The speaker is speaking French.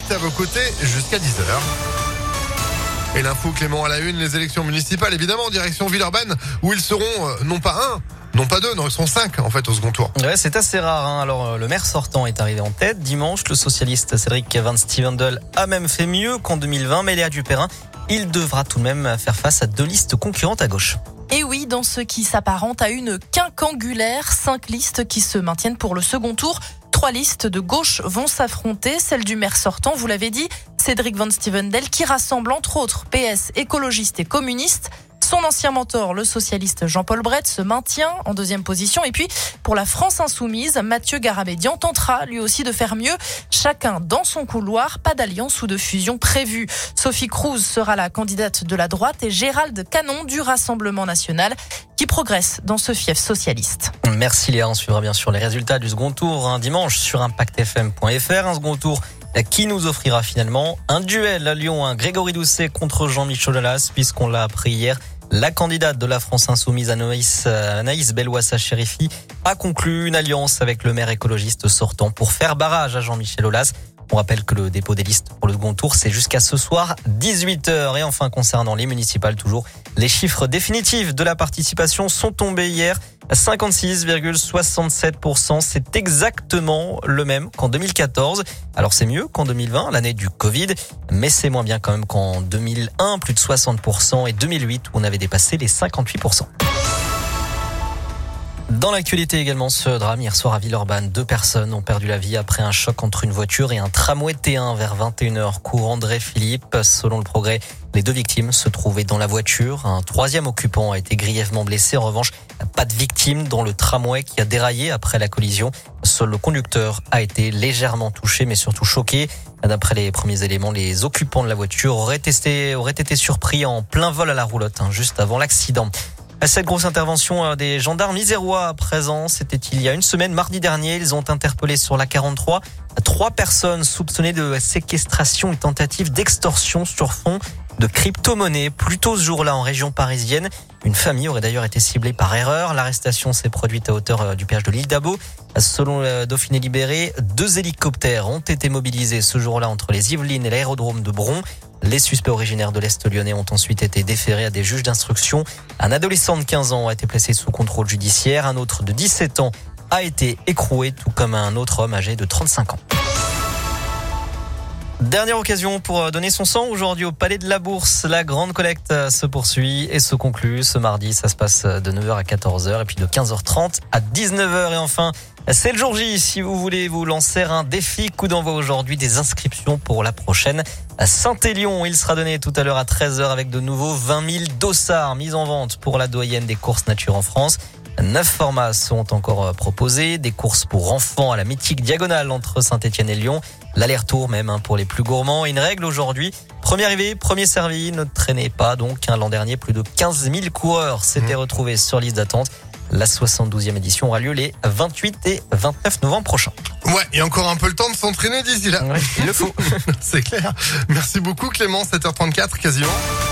est à vos côtés jusqu'à 10h. Et l'info Clément à la une, les élections municipales évidemment en direction Villeurbanne où ils seront non pas un, non pas deux, non ils seront 5 en fait au second tour. Ouais, c'est assez rare. Alors le maire sortant est arrivé en tête. Dimanche, le socialiste Cédric Van Stevendel a même fait mieux qu'en 2020. Mais Léa Dupérin, il devra tout de même faire face à 2 listes concurrentes à gauche. Et oui, dans ce qui s'apparente à une quinquangulaire, 5 listes qui se maintiennent pour le second tour. 3 listes de gauche vont s'affronter, celle du maire sortant, vous l'avez dit, Cédric Van Stevendel, qui rassemble entre autres PS, écologistes et communistes. Son ancien mentor, le socialiste Jean-Paul Bret, se maintient en 2e position. Et puis, pour la France insoumise, Mathieu Garabédian tentera lui aussi de faire mieux. Chacun dans son couloir, pas d'alliance ou de fusion prévue. Sophie Cruz sera la candidate de la droite et Gérald Canon du Rassemblement national qui progresse dans ce fief socialiste. Merci Léa, on suivra bien sûr les résultats du second tour dimanche sur impactfm.fr. Un second tour qui nous offrira finalement un duel à Lyon, Grégory Doucet contre Jean-Michel Aulas, puisqu'on l'a appris hier. La candidate de la France insoumise, Anaïs Bellouassa-Chérifi, a conclu une alliance avec le maire écologiste sortant pour faire barrage à Jean-Michel Aulas. On rappelle que le dépôt des listes pour le second tour, c'est jusqu'à ce soir, 18h. Et enfin, concernant les municipales toujours, les chiffres définitifs de la participation sont tombés hier. 56,67%, c'est exactement le même qu'en 2014. Alors c'est mieux qu'en 2020, l'année du Covid, mais c'est moins bien quand même qu'en 2001, plus de 60%, et 2008 où on avait dépassé les 58%. Dans l'actualité également, ce drame hier soir à Villeurbanne. 2 personnes ont perdu la vie après un choc entre une voiture et un tramway T1 vers 21h, cours André Philippe. Selon le Progrès, les 2 victimes se trouvaient dans la voiture. Un 3e occupant a été grièvement blessé. En revanche, pas de victime dans le tramway qui a déraillé après la collision. Seul le conducteur a été légèrement touché, mais surtout choqué. D'après les premiers éléments, les occupants de la voiture auraient été surpris en plein vol à la roulotte, juste avant l'accident. Cette grosse intervention des gendarmes isérois à présent, c'était il y a une semaine, mardi dernier. Ils ont interpellé sur la 43 3 personnes soupçonnées de séquestration et tentative d'extorsion sur fond de crypto-monnaie. Plus tôt ce jour-là, en région parisienne, une famille aurait d'ailleurs été ciblée par erreur. L'arrestation s'est produite à hauteur du péage de l'île d'Abo. Selon le Dauphiné Libéré, 2 hélicoptères ont été mobilisés ce jour-là entre les Yvelines et l'aérodrome de Bron. Les suspects originaires de l'Est lyonnais ont ensuite été déférés à des juges d'instruction. Un adolescent de 15 ans a été placé sous contrôle judiciaire. Un autre de 17 ans a été écroué, tout comme un autre homme âgé de 35 ans. Dernière occasion pour donner son sang aujourd'hui au Palais de la Bourse. La grande collecte se poursuit et se conclut ce mardi. Ça se passe de 9h à 14h et puis de 15h30 à 19h. Et enfin, c'est le jour J. Si vous voulez vous lancer un défi, coup d'envoi aujourd'hui des inscriptions pour la prochaine Saint-Élion. Il sera donné tout à l'heure à 13h avec de nouveau 20 000 dossards mis en vente pour la doyenne des courses nature en France. 9 formats sont encore proposés. Des courses pour enfants à la mythique diagonale entre Saint-Étienne et Lyon. L'aller-retour même pour les plus gourmands. Et une règle aujourd'hui, premier arrivé, premier servi. Ne traînez pas donc. L'an dernier, plus de 15 000 coureurs s'étaient retrouvés sur liste d'attente. La 72e édition aura lieu les 28 et 29 novembre prochains. Ouais, il y a encore un peu le temps de s'entraîner d'ici là. Ouais, il le faut. C'est clair. Merci beaucoup Clément, 7h34 quasiment.